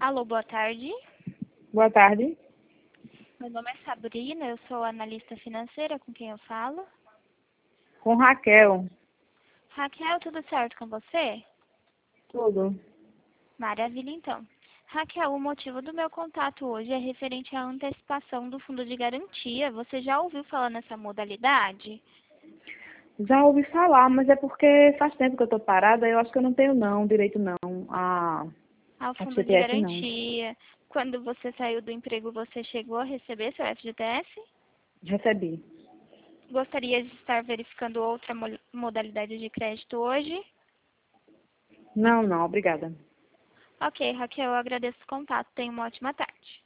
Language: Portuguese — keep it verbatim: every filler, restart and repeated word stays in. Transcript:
Alô, boa tarde. Boa tarde. Meu nome é Sabrina, eu sou analista financeira, com quem eu falo? Com Raquel. Raquel, tudo certo com você? Tudo. Maravilha, então. Raquel, o motivo do meu contato hoje é referente à antecipação do fundo de garantia. Você já ouviu falar nessa modalidade? Já ouvi falar, mas é porque faz tempo que eu tô parada, eu acho que eu não tenho não, direito não, a, Ao a fundo de C P F não. garantia. Quando você saiu do emprego, você chegou a receber seu F G T S? Recebi. Gostaria de estar verificando outra mo- modalidade de crédito hoje? Não, não, obrigada. Ok, Raquel, eu agradeço o contato. Tenha uma ótima tarde.